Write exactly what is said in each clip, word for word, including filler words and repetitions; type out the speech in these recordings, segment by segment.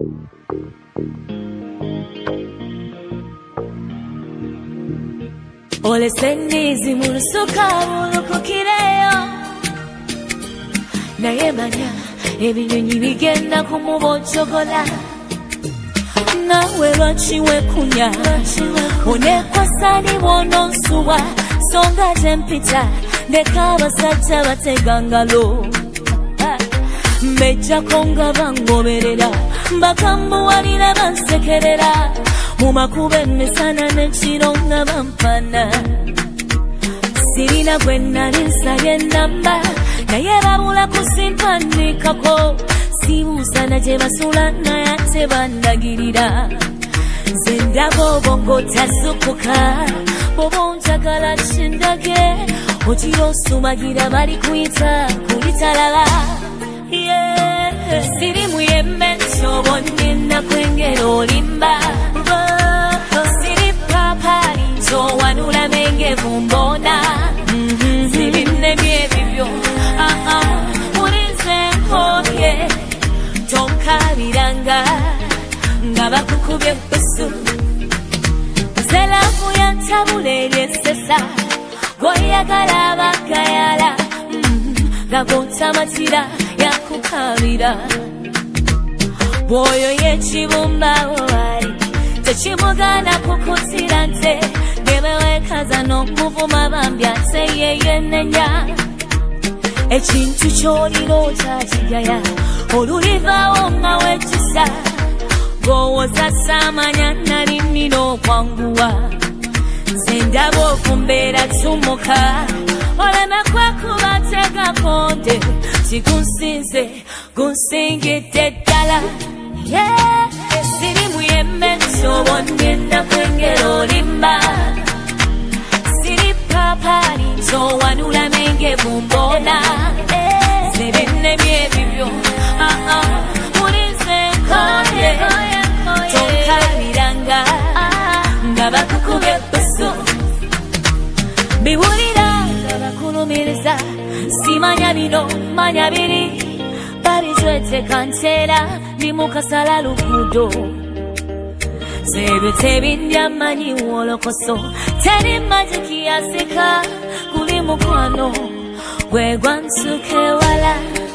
Ole sendizi mulusuka ulukukireyo naye manya ebinyonyi bigenda kumubocogola nawe lwaki wekunya onekwasani bwononsuwa songa tempita ndeka abasajja bategangalo mbejjako nga bangoberera mbakambuwalira bansekerera mumakuba emisana n'ekiro nga bampana sirina gwe nali nsabye ennamba naye babula kusimpandiikako sibuusana gye basula naye ate bandagirira nze ndaba obongo tasukuka bw'oba onjagala kindage otira osumagira bali kuyita kulitalala sirimu yemmensi obonyena kwengera olimba siri papali nzowanula mengevu mbona sirinnebyo ebibyo mulinze nkoye tonkabiranga nga bakukubye busu zelavu yantabula eryesesa goyagala abagayala nga gontamatira yakukabira bwoyo yekibumba wali tekimugana kukutira nte nebewekaza n'omuvuma bambya nte yeyenenya ekintu kyoliro kyakigaya olulivaawo nga wekisa gowooza saamanya nalimina okwanguwa nze ndaba okumbeera tumuka oleme kwekuba tegakonde kigunsinze gunsingidde ddala sirimu yemmensi obonyenda kwengera olimba siri papali nzowanula mengevu mbona zirinnebyo ebibyo mulinze nkoye tonkabiranga nga bakukubye busu biwulira nga bakulumiriza simanya bino manya biri babijweteka nteera ndi mukasala luguudo zebyo tebindya manyi wolokoso teri magiki yasika guli mukwano gwegwa nsuke wala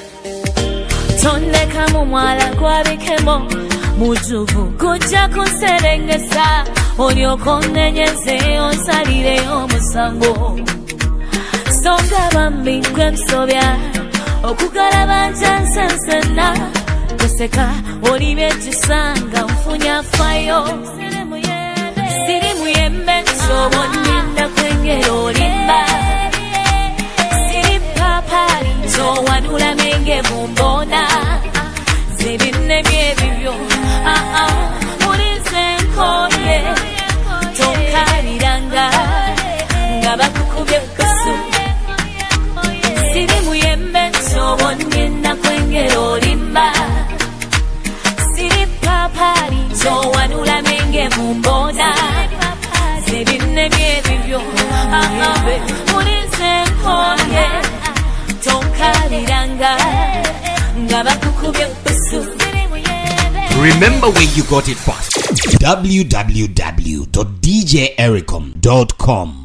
tondeka mu mwala gwabikemo mujuvu kujja kunserengesa olyoka onnenyeze onsalireyo omusango songa bambi gwe msobya okugalaba njansensena kuseka olibye kisanga nfunya fayo sirimu yemmensi obonyenda kwengera olimba siri papali nzowanula mengevu mbona zirinnebyo ebibyo mulinze nkoye tonkabiranga nga bakukubye busu sirimu yemmensi obonyenda kwengera olimba siri papali nzowanula mengevu mbona zirinnebyo ebibyo mulinze nkoye tonkabiranga nga bakukubye busu. Remember where you got it first. w w w dot d j ericom dot com